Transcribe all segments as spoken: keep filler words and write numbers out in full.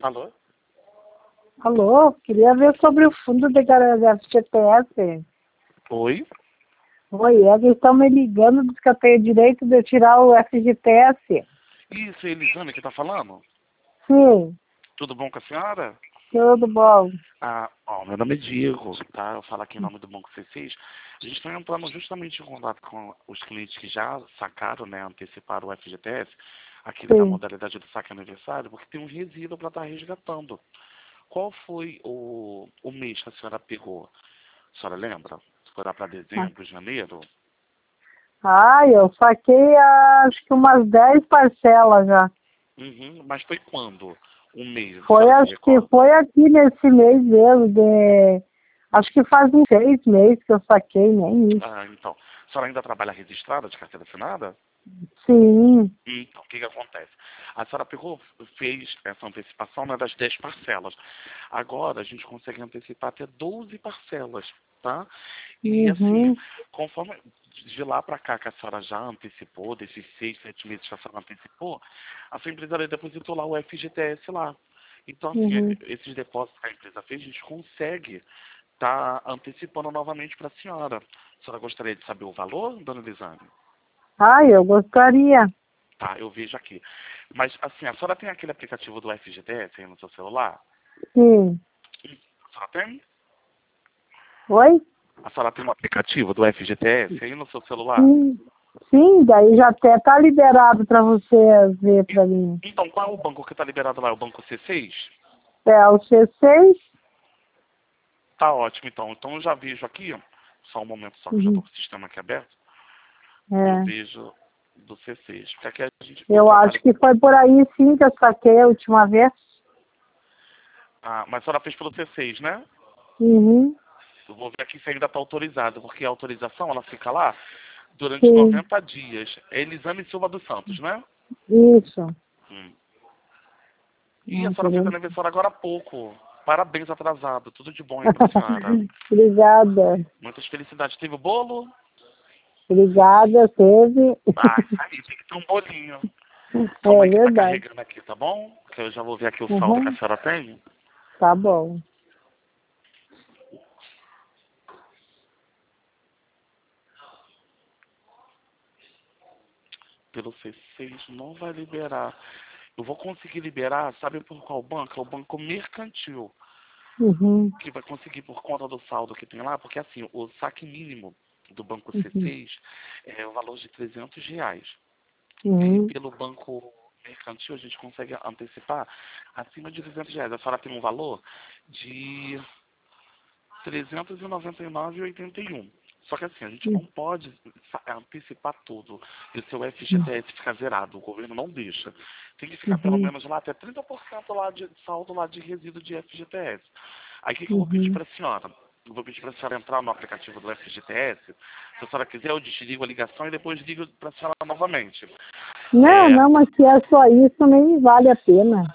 Alô? Alô, queria ver sobre o fundo de garantia da F G T S. Oi? Oi, é que estão me ligando, diz que eu tenho direito de tirar o F G T S. Isso, é Elisane que tá falando? Sim, Tudo bom com a senhora? tudo bom. Ah, ó, meu nome é Diego, tá? Eu falo aqui em nome do Banco C seis. A gente está entrando justamente em contato com os clientes que já sacaram, né, anteciparam o F G T S, aquele da Sim. modalidade do saque aniversário, porque tem um resíduo para estar resgatando. Qual foi o, o mês que a senhora pegou? A senhora lembra? Se for lá para dezembro, janeiro? Ah, eu saquei acho que umas dez parcelas já. Uhum, mas foi quando? Um mês, a Foi, senhora se acho que recorda? foi aqui nesse mês mesmo, de... acho que faz uns seis meses que eu saquei, nem isso. Ah, então. A senhora ainda trabalha registrada de carteira assinada? Sim. Então, o que que acontece? A senhora pegou, fez essa antecipação, né, das dez parcelas. Agora a gente consegue antecipar até doze parcelas, tá? E assim, Uhum. conforme de lá para cá que a senhora já antecipou, desses seis, sete meses que a senhora antecipou, a sua empresa depositou lá o F G T S lá. Então, assim, Uhum. esses depósitos que a empresa fez, a gente consegue estar antecipando novamente para a senhora. A senhora gostaria de saber o valor, dona Elisane? Ah, eu gostaria. Tá, eu vejo aqui. Mas, assim, a senhora tem aquele aplicativo do F G T S aí no seu celular? Sim. A senhora tem? Oi? A senhora tem um aplicativo do F G T S aí no seu celular? Sim. Sim, daí já até tá liberado para você ver E- para mim. então, qual é o banco que está liberado lá? É o banco C seis? É o C seis. Tá ótimo, então. Então, eu já vejo aqui, ó, só um momento só que eu já estou Uhum. com o sistema aqui aberto. Eu É. vejo do C seis. Porque aqui a gente, eu Eu acho trabalho... que foi por aí sim que eu saquei a última vez. Ah, mas a senhora fez pelo C seis, né? Uhum. Eu vou ver aqui se ainda está autorizado, porque a autorização, ela fica lá durante Sim. noventa dias. É Elisane Silva dos Santos, né? Isso. Hum. E a Não, senhora fez querendo. aniversário agora há pouco. Parabéns atrasado. Tudo de bom aí pra senhora. Obrigada. Muitas felicidades. Teve o bolo? Obrigada, teve. Ah, isso aí. Tem que ter um bolinho. Sua É mãe que tá verdade. carregando aqui, tá bom? Que eu já vou ver aqui o saldo que a Uhum. senhora tem. Tá bom. Pelo C seis não vai liberar. Eu vou conseguir liberar, sabe por qual banco? É o banco mercantil. Uhum. Que vai conseguir por conta do saldo que tem lá, porque assim, o saque mínimo do banco C Uhum. seis é o valor de trezentos reais. E Uhum. pelo banco mercantil a gente consegue antecipar acima de duzentos reais. A senhora tem um valor de trezentos e noventa e nove reais e oitenta e um. Só que assim, a gente não pode sa- antecipar tudo e o seu F G T S ficar zerado. O governo não deixa. Tem que ficar pelo Uhum. menos lá até trinta por cento lá de saldo lá de resíduo de F G T S. Aí o que, que eu vou pedir Uhum. para a senhora? Eu vou pedir para a senhora entrar no aplicativo do F G T S. Se a senhora quiser, eu desligo a ligação e depois ligo para a senhora novamente. Não, É, não, mas se é só isso, nem vale a pena.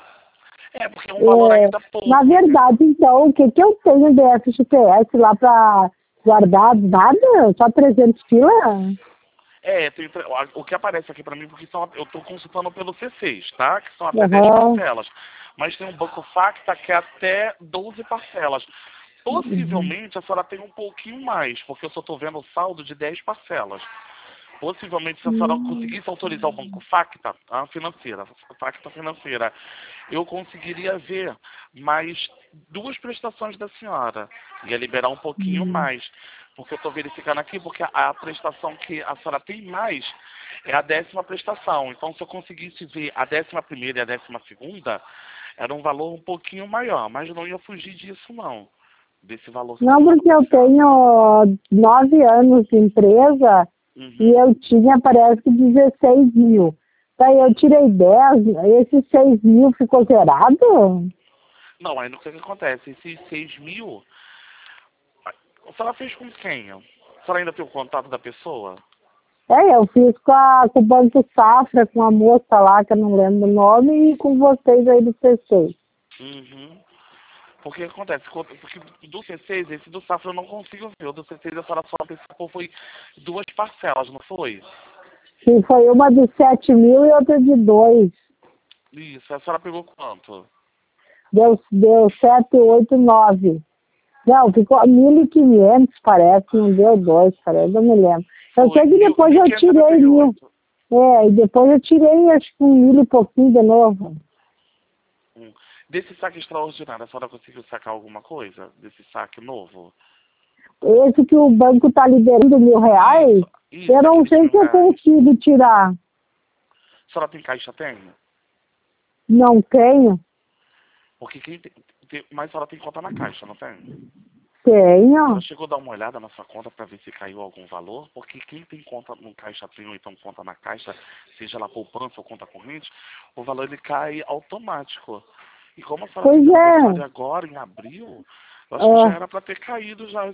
é porque é um valor É, ainda na pouco, entendeu? verdade, então, o que, que eu tenho de F G T S lá para guardar? Nada? Só trezentos pila? É, tem, tre- o que aparece aqui para mim, porque são, eu estou consultando pelo C seis, tá? Que são até dez Aham. parcelas. Mas tem um banco Facta que é até doze parcelas. Uhum. Possivelmente a senhora tem um pouquinho mais, porque eu só estou vendo o saldo de dez parcelas. Possivelmente, se a senhora Hum. conseguisse autorizar o banco Facta, a financeira, a Facta financeira, eu conseguiria ver mais duas prestações da senhora. Ia liberar um pouquinho Hum. mais. Porque eu estou verificando aqui, porque a prestação que a senhora tem mais é a décima prestação. Então, se eu conseguisse ver a décima primeira e a décima segunda, era um valor um pouquinho maior, mas não ia fugir disso, não. Desse valor que eu estou Não, falando porque com a eu senhora. tenho nove anos de empresa e Uhum. eu tinha, parece que dezesseis mil. Daí eu tirei dez, esses seis mil ficou zerado? Não, aí não sei o que acontece. Esses seis mil, a senhora fez com quem? A senhora ainda tem o contato da pessoa? É, eu fiz com, a, com o Banco Safra, com a moça lá, que eu não lembro o nome, e com vocês aí do C seis. Uhum. Porque acontece, porque do C seis, esse do Safra eu não consigo ver. O do C seis a senhora só antecipou foi duas parcelas, não foi? Que foi uma de sete mil e outra de dois. Isso, a senhora pegou quanto? Deu, deu sete, oito, nove. Não, ficou mil e quinhentos, parece, não deu dois, parece, não me lembro. Eu Foi sei que mil- depois eu tirei mil. 1578. É, e depois eu tirei acho que um mil e pouquinho de novo. Hum. Desse saque extraordinário, a senhora conseguiu sacar alguma coisa? Desse saque novo? Esse que o banco está liberando mil reais, Isso, isso, eu não aqueles sei mil se eu reais. consigo tirar. A senhora tem caixa, tem? Não tenho? Porque quem tem, tem... Mas a senhora tem conta na caixa, não tem? A senhora Tenho. chegou a dar uma olhada na sua conta para ver se caiu algum valor? Porque quem tem conta no Caixa Tem ou então conta na Caixa, seja lá poupança ou conta corrente, o valor ele cai automático. E como a senhora Pois fez é. aniversário agora, em abril, eu acho que já Ah, era para ter caído já